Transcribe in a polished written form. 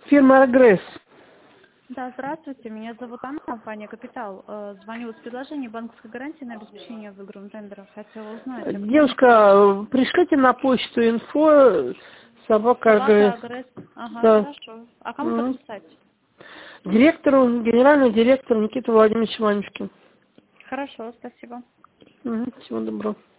Фирма «Агресс». Да, здравствуйте. Меня зовут Анна, компания «Капитал». Звоню с предложением банковской гарантии на обеспечение выигранных тендеров. Хотела узнать. Девушка, пришлите на почту инфо собака «Агресс». «Агресс». Ага, Да. хорошо. А кому подписать? Директору, генеральному директору Никиту Владимировичу Ванюшкину. Хорошо, спасибо. Всего доброго.